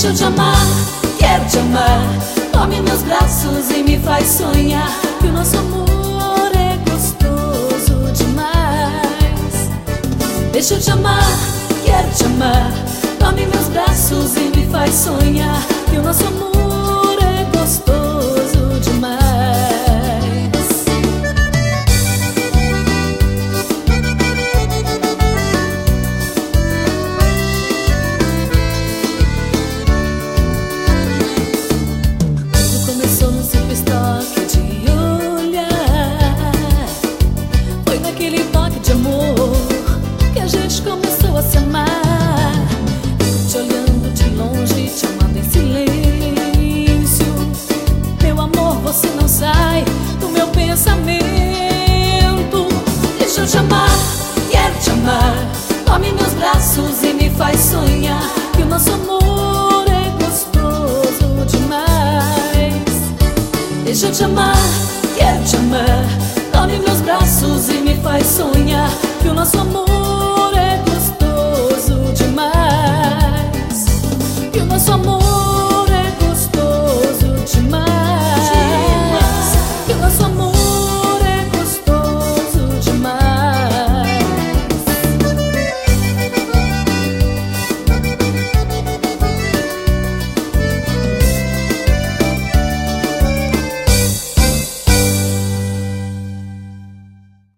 Deixa eu te amar, quero te amar. Tome meus braços e me faz sonhar que o nosso amor é gostoso demais. Deixa eu te amar, quero te amar. Tome meus braços e me faz sonhar que o nosso amor é gostoso demais. Tudo começou num simples toque de olhar. Foi naquele toque de amor que a gente começou a se amar. Te olhando de longe, te amando em silêncio. Meu amor, você não sai do meu pensamento. Deixa eu te amar, quero te amar. Tome meus braços e me faz sonhar que o nosso amor é gostoso demais. Deixa eu te amar, quero te amar. Tome meus braços e me faz sonhar que o nosso amor